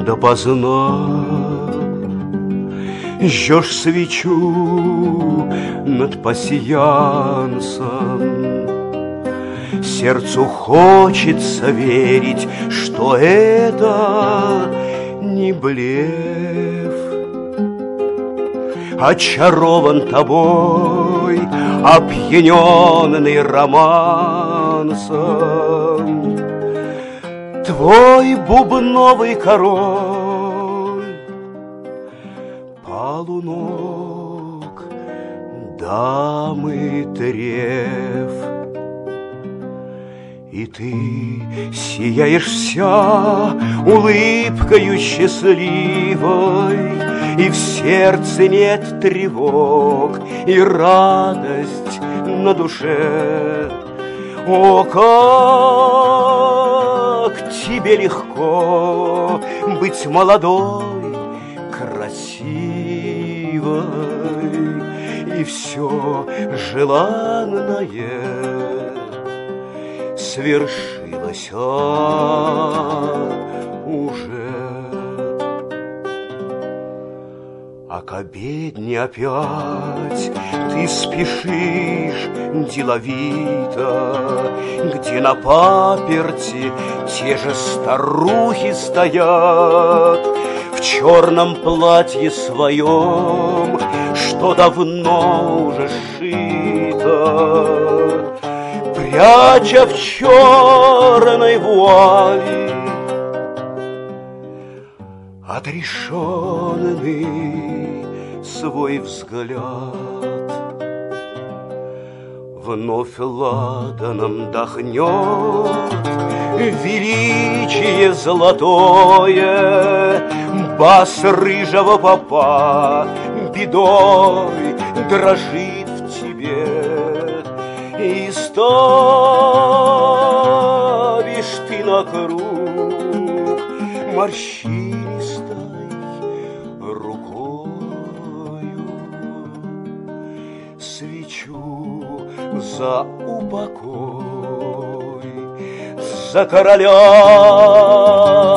допоздна. Жжешь свечу над пасьянсом. Сердцу хочется верить, что это не блеф. Очарован тобой, опьяненный романсом. Твой бубновый король полуног дамы треф. И ты сияешь вся улыбкою счастливой, и в сердце нет тревог, и радость на душе. О, как тебе легко быть молодой, красивой, и все желанное свершилось уже. А к обедне опять ты спешишь деловито, где на паперти те же старухи стоят в черном платье своем, что давно уже сшито, пряча в черной вуали отрешенный свой взгляд. Вновь ладаном дохнет величие золотое, бас рыжего попа бедой дрожит в тебе. И ставишь ты на круг морщинистой рукою свечу за упокой, за короля